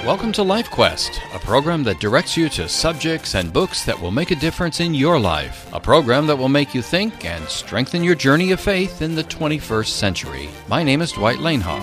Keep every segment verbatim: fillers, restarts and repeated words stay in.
Welcome to Life Quest, a program that directs you to subjects and books that will make a difference in your life. A program that will make you think and strengthen your journey of faith in the twenty-first century. My name is Dwight Lanehoff.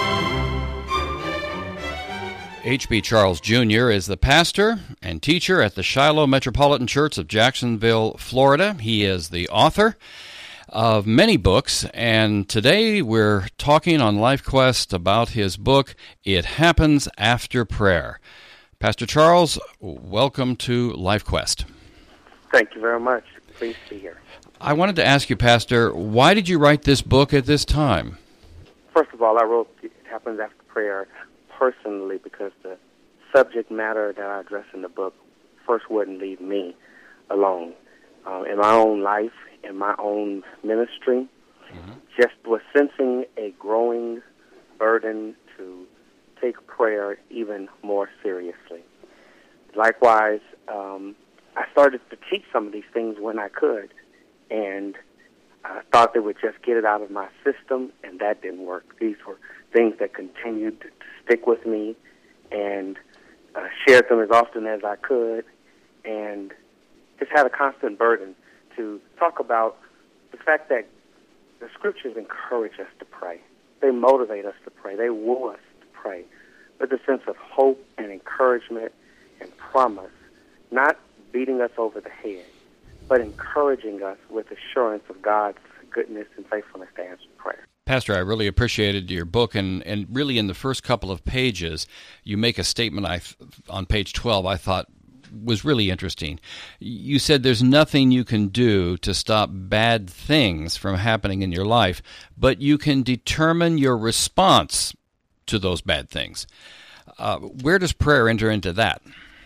H B Charles Junior is the pastor and teacher at the Shiloh Metropolitan Church of Jacksonville, Florida. He is the author of many books, and today we're talking on Life Quest about his book, It Happens After Prayer. Pastor Charles, welcome to Life Quest. Thank you very much. Pleased to be here. I wanted to ask you, Pastor, why did you write this book at this time? First of all, I wrote It Happens After Prayer personally because the subject matter that I address in the book first wouldn't leave me alone. Uh, in my own life, in my own ministry, mm-hmm. just was sensing a growing burden to take prayer even more seriously. Likewise, um, I started to teach some of these things when I could, and I thought they would just get it out of my system, and that didn't work. These were things that continued to stick with me, and uh, shared them as often as I could, and just had a constant burden to talk about the fact that the Scriptures encourage us to pray. They motivate us to pray. They woo us to pray with a sense of hope and encouragement and promise, not beating us over the head, but encouraging us with assurance of God's goodness and faithfulness to answer prayer. Pastor, I really appreciated your book, and, and really in the first couple of pages, you make a statement I on page twelve I thought was really interesting. You said there's nothing you can do to stop bad things from happening in your life, but you can determine your response to those bad things. Uh, where does prayer enter into that?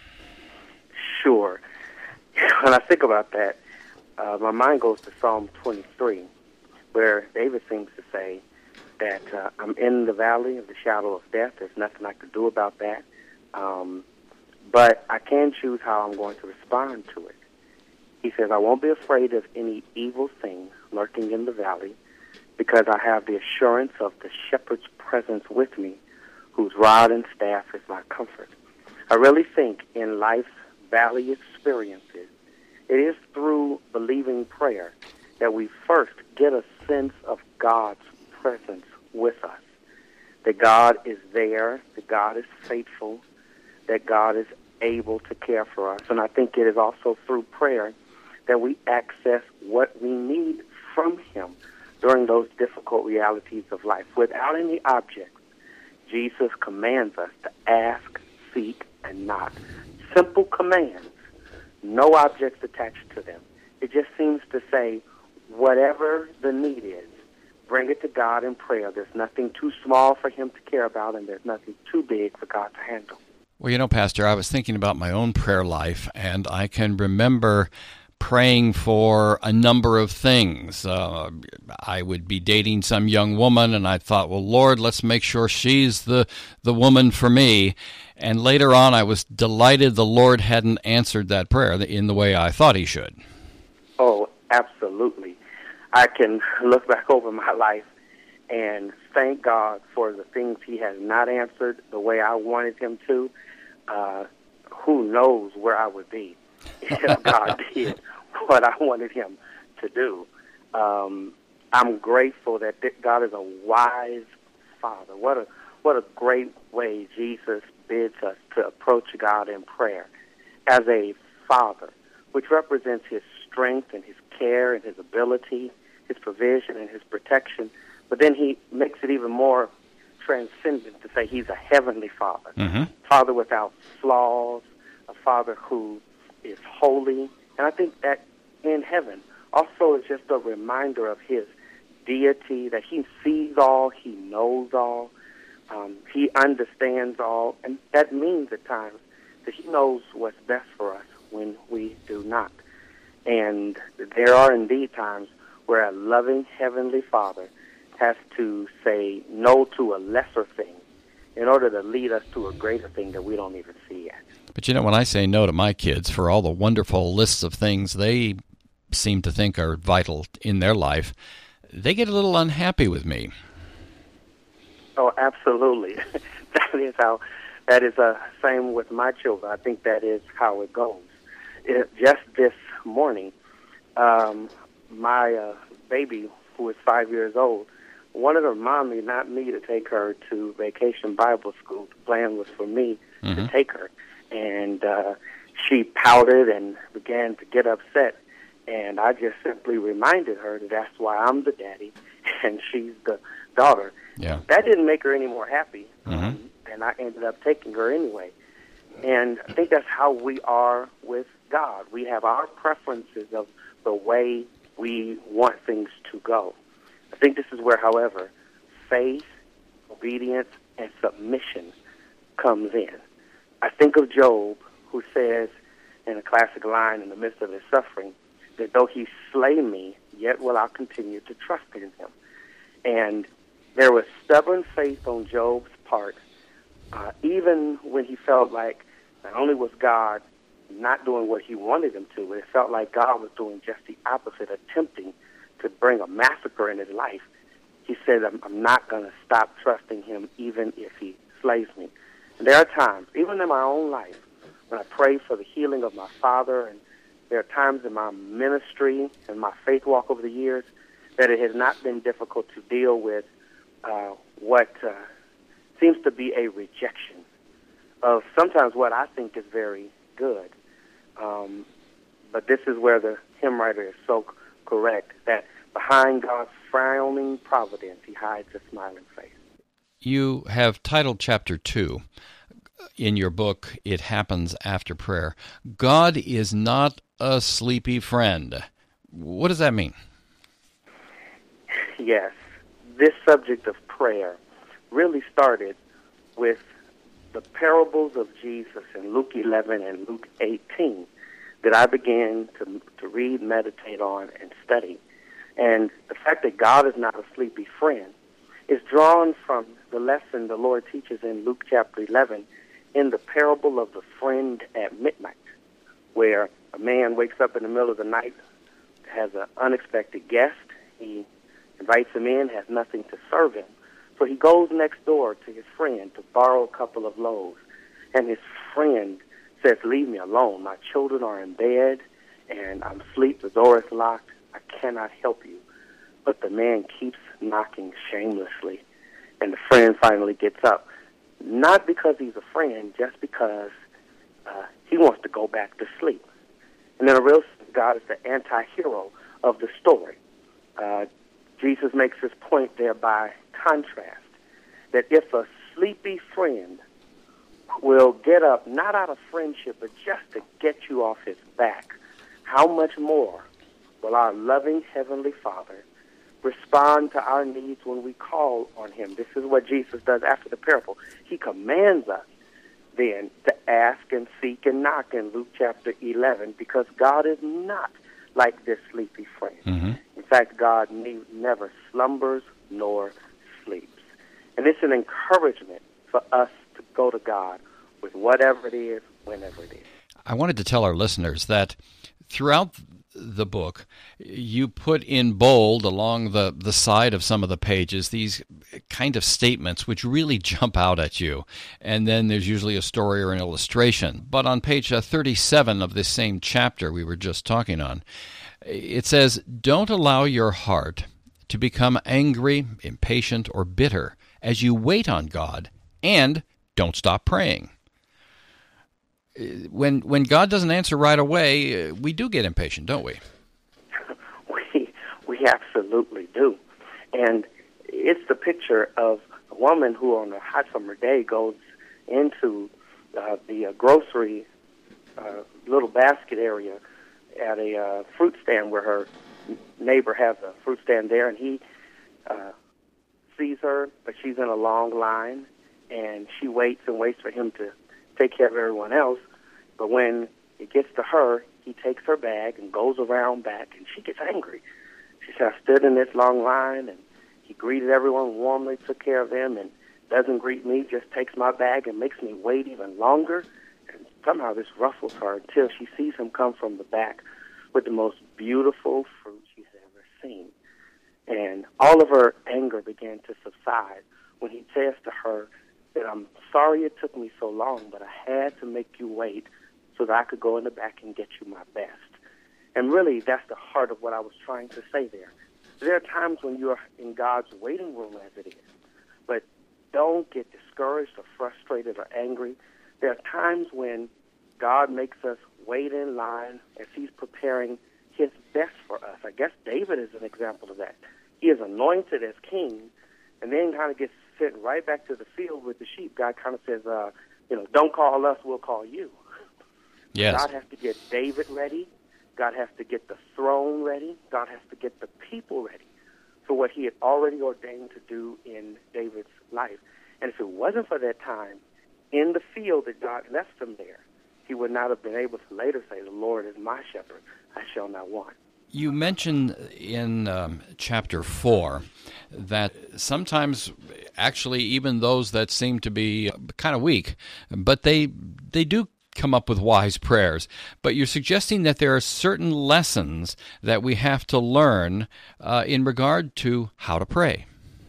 Sure. When I think about that, uh, my mind goes to Psalm twenty-three, where David seems to say that uh, I'm in the valley of the shadow of death. There's nothing I can do about that. Um, But I can choose how I'm going to respond to it. He says, I won't be afraid of any evil thing lurking in the valley because I have the assurance of the shepherd's presence with me, whose rod and staff is my comfort. I really think in life's valley experiences, it is through believing prayer that we first get a sense of God's presence with us, that God is there, that God is faithful, that God is able to care for us. And I think it is also through prayer that we access what we need from Him during those difficult realities of life. Without any objects, Jesus commands us to ask, seek, and knock. Simple commands, no objects attached to them. It just seems to say, whatever the need is, bring it to God in prayer. There's nothing too small for Him to care about, and there's nothing too big for God to handle. Well, you know, Pastor, I was thinking about my own prayer life, and I can remember praying for a number of things. Uh, I would be dating some young woman, and I thought, well, Lord, let's make sure she's the, the woman for me. And later on, I was delighted the Lord hadn't answered that prayer in the way I thought He should. Oh, absolutely. I can look back over my life and thank God for the things He has not answered the way I wanted Him to. Uh, who knows where I would be if God did what I wanted Him to do. Um, I'm grateful that God is a wise Father. What a what a great way Jesus bids us to approach God in prayer as a Father, which represents His strength and His care and His ability, His provision and His protection. But then He makes it even more transcendent to say He's a heavenly Father, mm-hmm. Father without flaws, a Father who is holy. And I think that in heaven also is just a reminder of His deity, that He sees all, He knows all, um, He understands all, and that means at times that He knows what's best for us when we do not. And there are indeed times where a loving heavenly Father has to say no to a lesser thing in order to lead us to a greater thing that we don't even see yet. But you know, when I say no to my kids for all the wonderful lists of things they seem to think are vital in their life, they get a little unhappy with me. Oh, absolutely. That is how that is the uh, same with my children. I think that is how it goes. It, just this morning, um, my uh, baby, who is five years old, wanted her mommy, not me, to take her to Vacation Bible School. The plan was for me mm-hmm. to take her. And uh, she pouted and began to get upset. And I just simply reminded her that that's why I'm the daddy and she's the daughter. Yeah. That didn't make her any more happy. Mm-hmm. Um, and I ended up taking her anyway. And I think that's how we are with God. We have our preferences of the way we want things to go. I think this is where, however, faith, obedience, and submission comes in. I think of Job, who says in a classic line in the midst of his suffering, that though he slay me, yet will I continue to trust in him. And there was stubborn faith on Job's part, uh, even when he felt like not only was God not doing what he wanted him to, but it felt like God was doing just the opposite, attempting to bring a massacre in his life. He said, I'm, I'm not going to stop trusting him even if he slays me. And there are times, even in my own life, when I pray for the healing of my father, and there are times in my ministry and my faith walk over the years that it has not been difficult to deal with uh, what uh, seems to be a rejection of sometimes what I think is very good. Um, but this is where the hymn writer is so c- correct, that behind God's frowning providence, he hides a smiling face. You have titled chapter two in your book, It Happens After Prayer, God is not a sleepy friend. What does that mean? Yes. This subject of prayer really started with the parables of Jesus in Luke eleven and Luke eighteen that I began to, to read, meditate on, and study. And the fact that God is not a sleepy friend is drawn from the lesson the Lord teaches in Luke chapter eleven in the parable of the friend at midnight, where a man wakes up in the middle of the night, has an unexpected guest. He invites him in, has nothing to serve him. So he goes next door to his friend to borrow a couple of loaves. And his friend says, leave me alone. My children are in bed, and I'm asleep. The door is locked. I cannot help you. But the man keeps knocking shamelessly. And the friend finally gets up. Not because he's a friend, just because uh, he wants to go back to sleep. And in a real sense, God is the anti-hero of the story. Uh, Jesus makes his point there by contrast, that if a sleepy friend will get up, not out of friendship, but just to get you off his back, how much more will our loving Heavenly Father respond to our needs when we call on him? This is what Jesus does after the parable. He commands us then to ask and seek and knock in Luke chapter eleven, because God is not like this sleepy friend. Mm-hmm. In fact, God ne- never slumbers nor sleeps. And it's an encouragement for us to go to God with whatever it is, whenever it is. I wanted to tell our listeners that throughout the book, you put in bold along the, the side of some of the pages these kind of statements which really jump out at you. And then there's usually a story or an illustration. But on page thirty-seven of this same chapter we were just talking on, it says, don't allow your heart to become angry, impatient, or bitter as you wait on God, and don't stop praying. When when God doesn't answer right away, we do get impatient, don't we? We we absolutely do. And it's the picture of a woman who on a hot summer day goes into uh, the uh, grocery uh, little basket area at a uh, fruit stand where her neighbor has a fruit stand there, and he uh, sees her, but she's in a long line, and she waits and waits for him to take care of everyone else. But when it gets to her, he takes her bag and goes around back, and she gets angry. She said, I stood in this long line, and he greeted everyone warmly, took care of them, and doesn't greet me, just takes my bag and makes me wait even longer. And somehow this ruffles her until she sees him come from the back with the most beautiful fruit she's ever seen. And all of her anger began to subside when he says to her, that I'm sorry it took me so long, but I had to make you wait so that I could go in the back and get you my best. And really, that's the heart of what I was trying to say there. There are times when you're in God's waiting room as it is, but don't get discouraged or frustrated or angry. There are times when God makes us wait in line as he's preparing his best for us. I guess David is an example of that. He is anointed as king, and then kind of gets sent right back to the field with the sheep. God kind of says, uh, you know, don't call us, we'll call you. Yes. God has to get David ready. God has to get the throne ready. God has to get the people ready for what he had already ordained to do in David's life. And if it wasn't for that time in the field that God left him there, he would not have been able to later say, the Lord is my shepherd, I shall not want. You mentioned in um, chapter four that sometimes, actually, even those that seem to be kind of weak, but they they do come up with wise prayers. But you're suggesting that there are certain lessons that we have to learn uh, in regard to how to pray.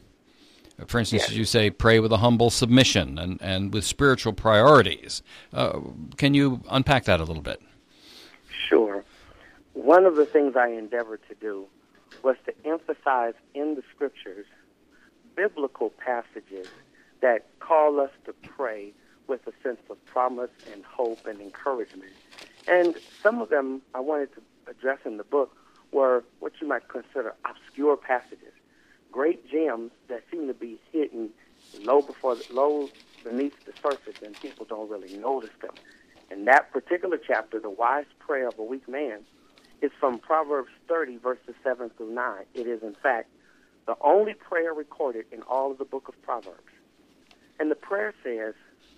For instance, Yes. you say pray with a humble submission and, and with spiritual priorities. Uh, can you unpack that a little bit? Sure. One of the things I endeavored to do was to emphasize in the scriptures biblical passages that call us to pray with a sense of promise and hope and encouragement. And some of them I wanted to address in the book were what you might consider obscure passages, great gems that seem to be hidden low before low beneath the surface, and people don't really notice them. In that particular chapter, the wise prayer of a weak man, is from Proverbs thirty, verses seven through nine. It is, in fact, the only prayer recorded in all of the book of Proverbs. And the prayer says,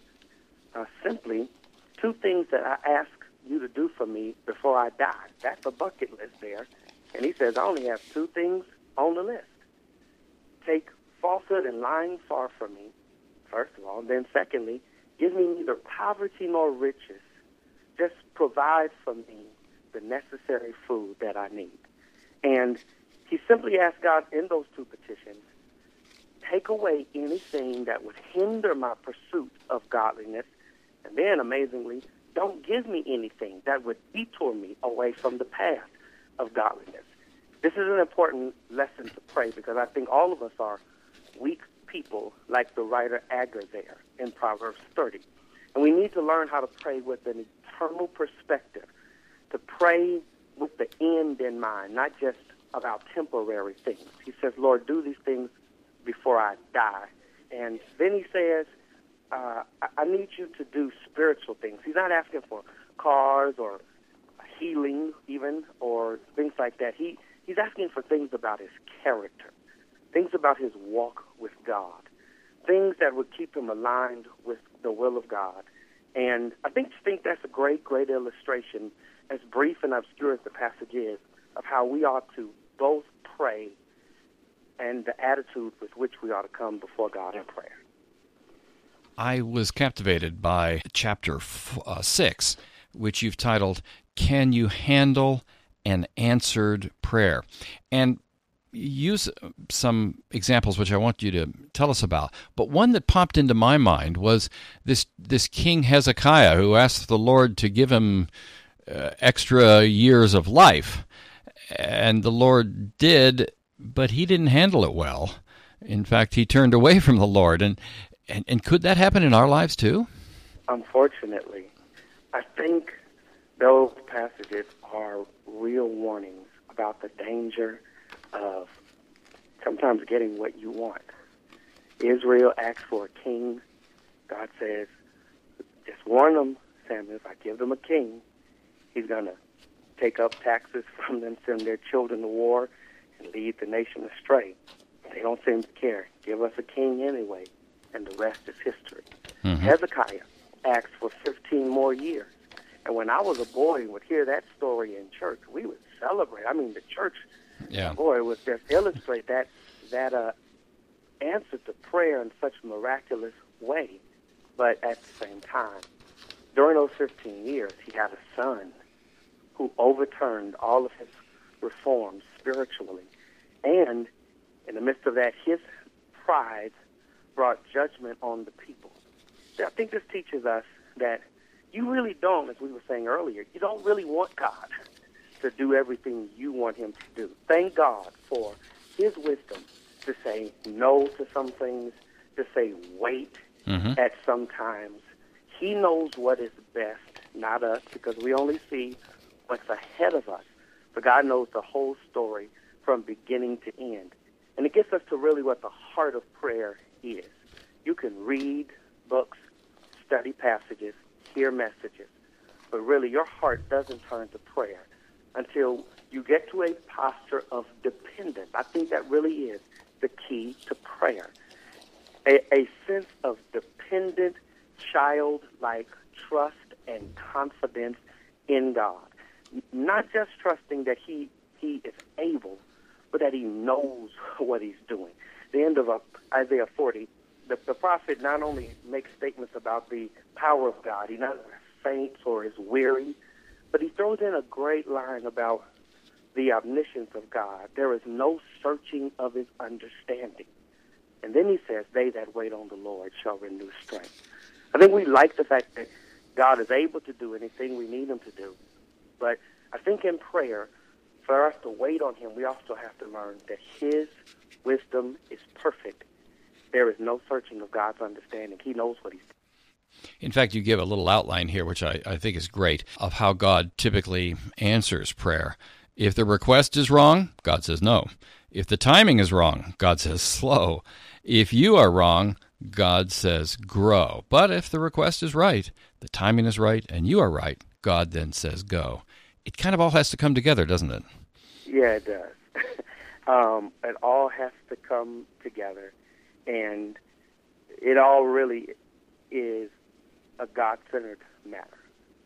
uh, simply, two things that I ask you to do for me before I die. That's a bucket list there. And he says, I only have two things on the list. Take falsehood and lying far from me, first of all. And then secondly, give me neither poverty nor riches. Just provide for me the necessary food that I need. And he simply asked God in those two petitions, take away anything that would hinder my pursuit of godliness. And then, amazingly, don't give me anything that would detour me away from the path of godliness. This is an important lesson to pray because I think all of us are weak people like the writer Agur there in Proverbs thirty. And we need to learn how to pray with an eternal perspective, to pray with the end in mind, not just about temporary things. He says, Lord, do these things before I die. And then he says, uh, I-, I need you to do spiritual things. He's not asking for cars or healing even or things like that. He He's asking for things about his character, things about his walk with God, things that would keep him aligned with the will of God. And I think, think that's a great, great illustration, as brief and obscure as the passage is, of how we ought to both pray and the attitude with which we ought to come before God in prayer. I was captivated by chapter f- uh, six, which you've titled, Can You Handle an Answered Prayer? And use some examples which I want you to tell us about. But one that popped into my mind was this this King Hezekiah, who asked the Lord to give him uh, extra years of life. And the Lord did, but he didn't handle it well. In fact, he turned away from the Lord. And, and, and could that happen in our lives too? Unfortunately, I think those passages are real warnings about the danger of sometimes getting what you want. Israel asks for a king. God says, just warn them, Samuel, if I give them a king, he's going to take up taxes from them, send their children to war, and lead the nation astray. They don't seem to care. Give us a king anyway, and the rest is history. Mm-hmm. Hezekiah asked for fifteen more years. And when I was a boy and would hear that story in church, we would celebrate. I mean, the church, yeah. boy, would just illustrate that that uh, answer to prayer in such a miraculous way. But at the same time, during those fifteen years, he had a son who overturned all of his reforms spiritually. And in the midst of that, his pride brought judgment on the people. I think this teaches us that you really don't, as we were saying earlier, you don't really want God to do everything you want him to do. Thank God for his wisdom to say no to some things, to say wait mm-hmm. at some times. He knows what is best, not us, because we only see what's ahead of us. But God knows the whole story from beginning to end. And it gets us to really what the heart of prayer is. You can read books, study passages, hear messages, but really your heart doesn't turn to prayer until you get to a posture of dependence. I think that really is the key to prayer. A, a sense of dependent, childlike trust and confidence in God. Not just trusting that he, he is able, but that he knows what he's doing. The end of uh, Isaiah forty, the, the prophet not only makes statements about the power of God, he never faints or is weary, but he throws in a great line about the omniscience of God. There is no searching of his understanding. And then he says, they that wait on the Lord shall renew strength. I think we like the fact that God is able to do anything we need him to do. But I think in prayer, for us to wait on him, we also have to learn that his wisdom is perfect. There is no searching of God's understanding. He knows what he's doing. In fact, you give a little outline here, which I, I think is great, of how God typically answers prayer. If the request is wrong, God says no. If the timing is wrong, God says slow. If you are wrong, God says grow. But if the request is right, the timing is right, and you are right, God then says go. It kind of all has to come together, doesn't it? Yeah, it does. um, it all has to come together, and it all really is a God-centered matter.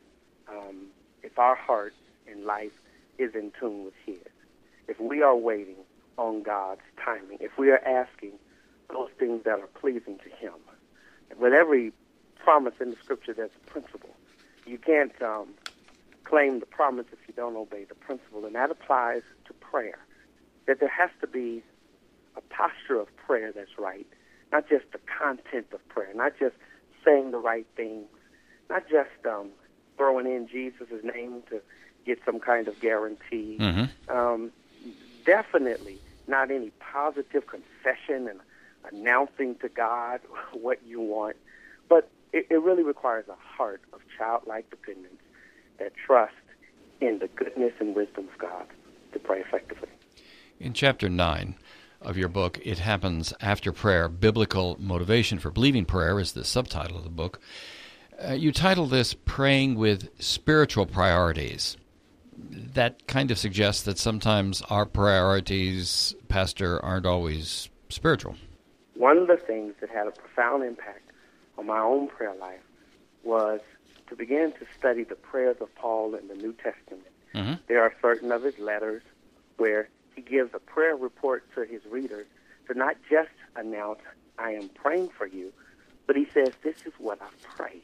Um, if our heart and life is in tune with his, if we are waiting on God's timing, if we are asking those things that are pleasing to him, with every promise in the Scripture, there's a principle. You can't um, claim the promise if you don't obey the principle, and that applies to prayer. That there has to be a posture of prayer that's right, not just the content of prayer, not just saying the right things, not just um, throwing in Jesus' name to get some kind of guarantee. Mm-hmm. Um, definitely not any positive confession and announcing to God what you want, but it, it really requires a heart of childlike dependence that trusts in the goodness and wisdom of God to pray effectively. In chapter nine of your book, It Happens After Prayer, Biblical Motivation for Believing Prayer is the subtitle of the book. Uh, you title this Praying with Spiritual Priorities. That kind of suggests that sometimes our priorities, Pastor, aren't always spiritual. One of the things that had a profound impact on my own prayer life was to begin to study the prayers of Paul in the New Testament. Mm-hmm. There are certain of his letters where he gives a prayer report to his readers to not just announce, I am praying for you, but he says, this is what I've prayed.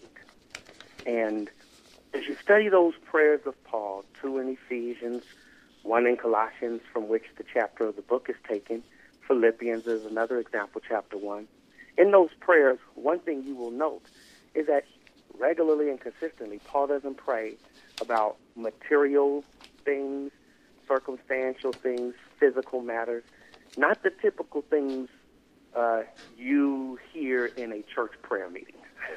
And as you study those prayers of Paul, two in Ephesians, one in Colossians, from which the chapter of the book is taken, Philippians is another example, chapter one. In those prayers, one thing you will note is that regularly and consistently, Paul doesn't pray about material things, circumstantial things, physical matters, not the typical things uh, you hear in a church prayer meeting.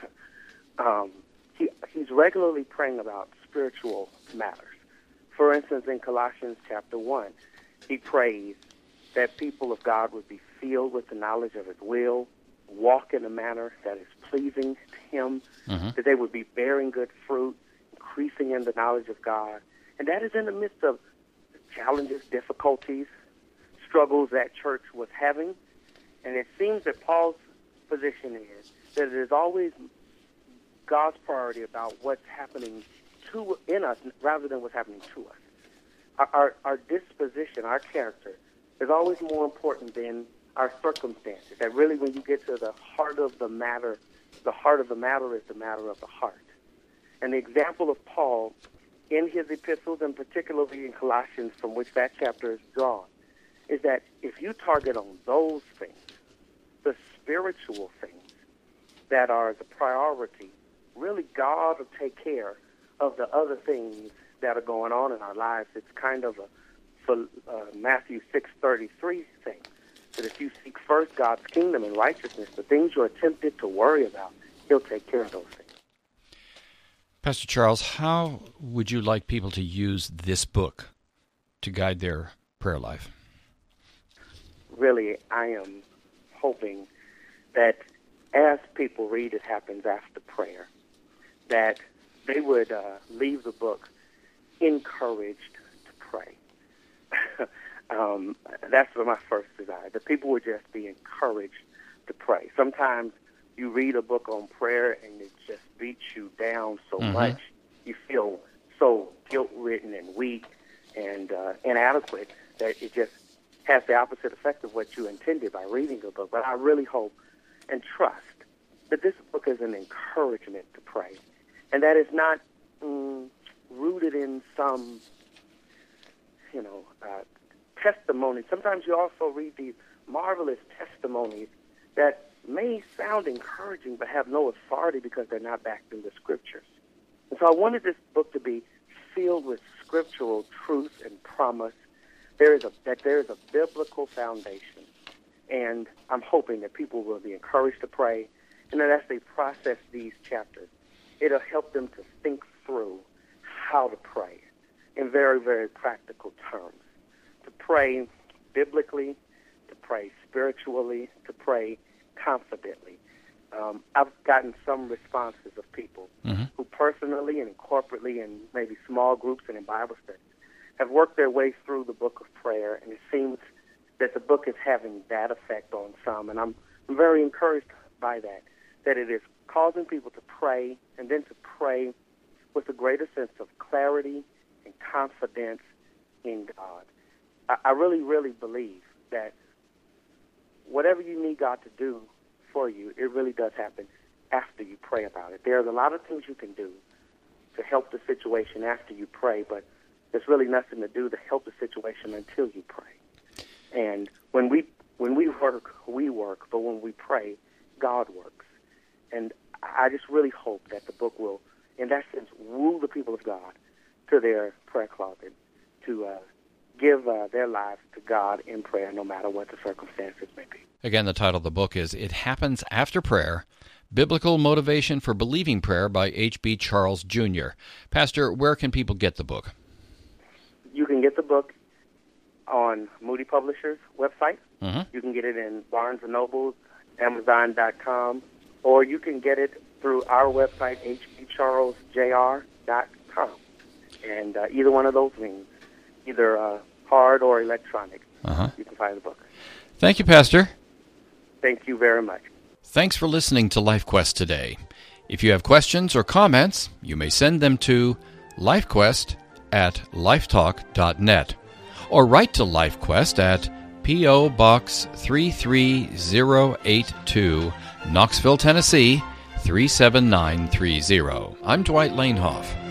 um, he, he's regularly praying about spiritual matters. For instance, in Colossians chapter one, he prays that people of God would be filled with the knowledge of his will, walk in a manner that is pleasing to him, mm-hmm. that they would be bearing good fruit, increasing in the knowledge of God. And that is in the midst of challenges, difficulties, struggles that church was having. And it seems that Paul's position is that it is always God's priority about what's happening to in us rather than what's happening to us. Our, our, our disposition, our character, is always more important than our circumstances. That really, when you get to the heart of the matter, the heart of the matter is the matter of the heart. And the example of Paul in his epistles, and particularly in Colossians, from which that chapter is drawn, is that if you target on those things, the spiritual things that are the priority, really God will take care of the other things that are going on in our lives. It's kind of a for, uh, Matthew six thirty-three thing, that if you seek first God's kingdom and righteousness, the things you're tempted to worry about, He'll take care of those things. Pastor Charles, how would you like people to use this book to guide their prayer life? Really, I am hoping that as people read It Happens After Prayer, that they would uh, leave the book encouraged to pray. um, that's my first desire, that people would just be encouraged to pray. Sometimes you read a book on prayer and it just beats you down so mm-hmm. much. You feel so guilt-ridden and weak and uh, inadequate that it just has the opposite effect of what you intended by reading the book. But I really hope and trust that this book is an encouragement to pray, and that it's not mm, rooted in some, you know, uh, testimony. Sometimes you also read these marvelous testimonies that may sound encouraging but have no authority because they're not backed in the Scriptures. And so I wanted this book to be filled with scriptural truth and promise. There is a that there is a biblical foundation, and I'm hoping that people will be encouraged to pray, and that as they process these chapters, it'll help them to think through how to pray in very, very practical terms. To pray biblically, to pray spiritually, to pray confidently. Um, I've gotten some responses of people mm-hmm. who personally and corporately and maybe small groups and in Bible studies have worked their way through the book of prayer, and it seems that the book is having that effect on some, and I'm, I'm very encouraged by that, that it is causing people to pray and then to pray with a greater sense of clarity and confidence in God. I, I really, really believe that whatever you need God to do for you, it really does happen after you pray about it. There's a lot of things you can do to help the situation after you pray, but there's really nothing to do to help the situation until you pray. And when we when we work, we work, but when we pray, God works. And I just really hope that the book will, in that sense, woo the people of God to their prayer closet, to uh, give uh, their lives to God in prayer, no matter what the circumstances may be. Again, the title of the book is It Happens After Prayer, Biblical Motivation for Believing Prayer by H B Charles Junior Pastor, where can people get the book? You can get the book on Moody Publishers' website. Mm-hmm. You can get it in Barnes and Noble, Amazon dot com, or you can get it through our website, H B Charles J R dot com. And uh, either one of those means, either uh, hard or electronic, uh-huh. you can find the book. Thank you, Pastor. Thank you very much. Thanks for listening to LifeQuest today. If you have questions or comments, you may send them to LifeQuest at lifetalk dot net or write to LifeQuest at P O. Box three three zero eight two, Knoxville, Tennessee three seven nine three zero. I'm Dwight Lanehoff.